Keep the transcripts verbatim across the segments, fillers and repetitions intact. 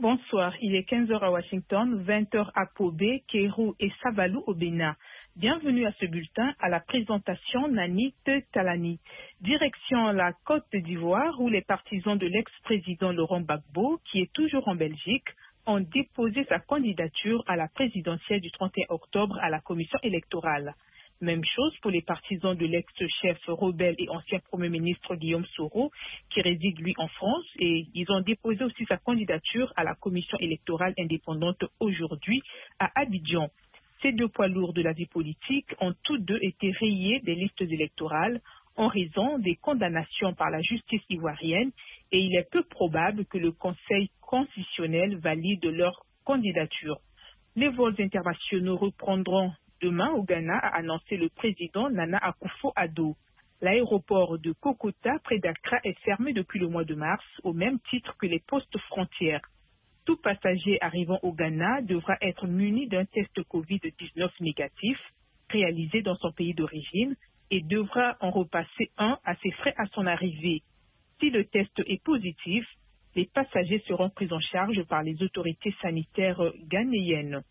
Bonsoir, il est quinze heures à Washington, vingt heures à Kobe, Kérou et Savalou au Bénin. Bienvenue à ce bulletin à la présentation Nanit Talani. Direction la Côte d'Ivoire où les partisans de l'ex-président Laurent Gbagbo, qui est toujours en Belgique, ont déposé sa candidature à la présidentielle du trente et un octobre à la commission électorale. Même chose pour les partisans de l'ex-chef rebelle et ancien Premier ministre Guillaume Soro, qui réside lui en France, et ils ont déposé aussi sa candidature à la commission électorale indépendante aujourd'hui à Abidjan. Ces deux poids lourds de la vie politique ont tous deux été rayés des listes électorales en raison des condamnations par la justice ivoirienne, et il est peu probable que le Conseil constitutionnel valide leur candidature. Les vols internationaux reprendront demain au Ghana, a annoncé le président Nana Akufo-Addo. L'aéroport de Kokota, près d'Accra, est fermé depuis le mois de mars, au même titre que les postes frontières. Tout passager arrivant au Ghana devra être muni d'un test covid dix-neuf négatif, réalisé dans son pays d'origine, et devra en repasser un à ses frais à son arrivée. Si le test est positif, les passagers seront pris en charge par les autorités sanitaires ghanéennes.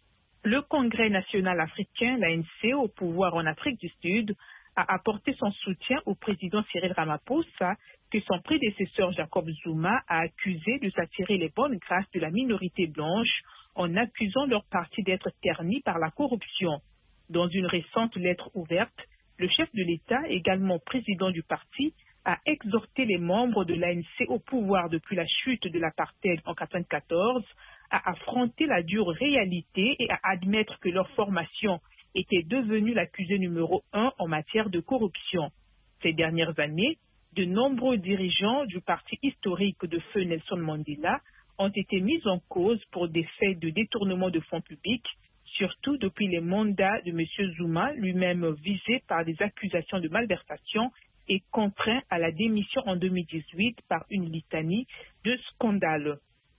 Le Congrès national africain, l'A N C, au pouvoir en Afrique du Sud, a apporté son soutien au président Cyril Ramaphosa, que son prédécesseur Jacob Zuma a accusé de s'attirer les bonnes grâces de la minorité blanche en accusant leur parti d'être terni par la corruption. Dans une récente lettre ouverte, le chef de l'État, également président du parti, a exhorté les membres de l'A N C au pouvoir depuis la chute de l'apartheid en mille neuf cent quatre-vingt-quatorze à affronter la dure réalité et à admettre que leur formation était devenue l'accusé numéro un en matière de corruption. Ces dernières années, de nombreux dirigeants du parti historique de feu Nelson Mandela ont été mis en cause pour des faits de détournement de fonds publics, surtout depuis les mandats de M. Zuma, lui-même visé par des accusations de malversation et contraint à la démission en deux mille dix-huit par une litanie de scandales.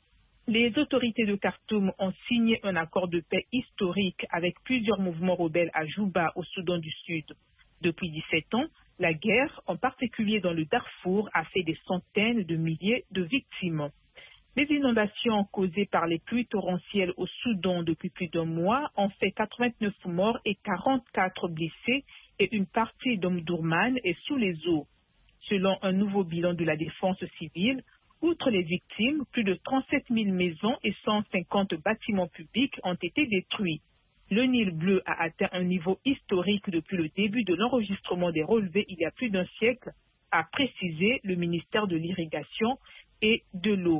Les autorités de Khartoum ont signé un accord de paix historique avec plusieurs mouvements rebelles à Juba, au Soudan du Sud. Depuis dix-sept ans, la guerre, en particulier dans le Darfour, a fait des centaines de milliers de victimes. Les inondations causées par les pluies torrentielles au Soudan depuis plus d'un mois ont fait quatre-vingt-neuf morts et quarante-quatre blessés, et une partie d'Omdurman est sous les eaux. Selon un nouveau bilan de la défense civile, outre les victimes, plus de trente-sept mille maisons et cent cinquante bâtiments publics ont été détruits. Le Nil bleu a atteint un niveau historique depuis le début de l'enregistrement des relevés il y a plus d'un siècle, a précisé le ministère de l'Irrigation et de l'Eau.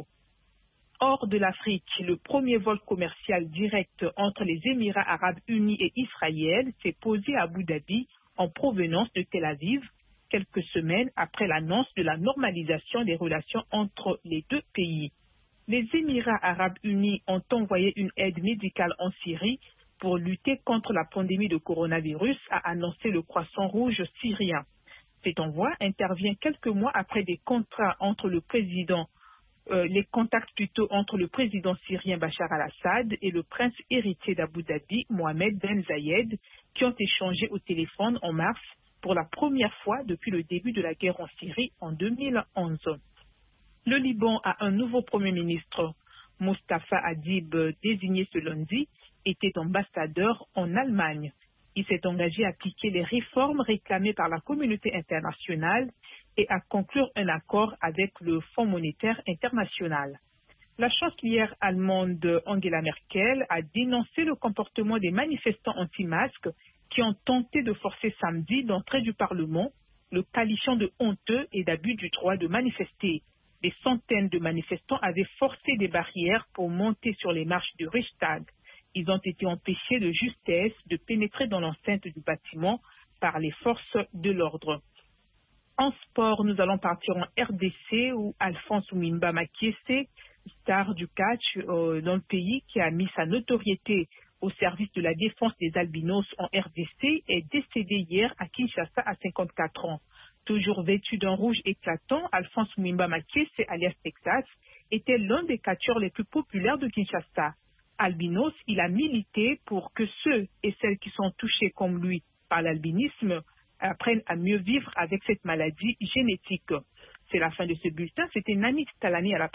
Hors de l'Afrique, le premier vol commercial direct entre les Émirats arabes unis et Israël s'est posé à Abu Dhabi en provenance de Tel Aviv, quelques semaines après l'annonce de la normalisation des relations entre les deux pays. Les Émirats arabes unis ont envoyé une aide médicale en Syrie pour lutter contre la pandémie de coronavirus, a annoncé le Croissant Rouge syrien. Cet envoi intervient quelques mois après des contrats entre le président, euh, les contacts plutôt entre le président syrien Bachar al-Assad et le prince héritier d'Abu Dhabi, Mohamed Ben Zayed, qui ont échangé au téléphone en mars pour la première fois depuis le début de la guerre en Syrie en deux mille onze. Le Liban a un nouveau Premier ministre. Mustafa Adib, désigné ce lundi, était ambassadeur en Allemagne. Il s'est engagé à appliquer les réformes réclamées par la communauté internationale et à conclure un accord avec le Fonds monétaire international. La chancelière allemande Angela Merkel a dénoncé le comportement des manifestants anti-masques qui ont tenté de forcer samedi l'entrée du Parlement, le qualifiant de honteux et d'abus du droit de manifester. Des centaines de manifestants avaient forcé des barrières pour monter sur les marches du Reichstag. Ils ont été empêchés de justesse de pénétrer dans l'enceinte du bâtiment par les forces de l'ordre. En sport, nous allons partir en R D C où Alphonse Mwimba Makiese, star du catch euh, dans le pays qui a mis sa notoriété au service de la défense des albinos en R D C, est décédé hier à Kinshasa à cinquante-quatre ans. Toujours vêtu d'un rouge éclatant, Alphonse Mwimba Makiese, alias Texas, était l'un des catcheurs les plus populaires de Kinshasa. Albinos, il a milité pour que ceux et celles qui sont touchés comme lui par l'albinisme apprennent à mieux vivre avec cette maladie génétique. C'est la fin de ce bulletin. C'était Nanit Talani à la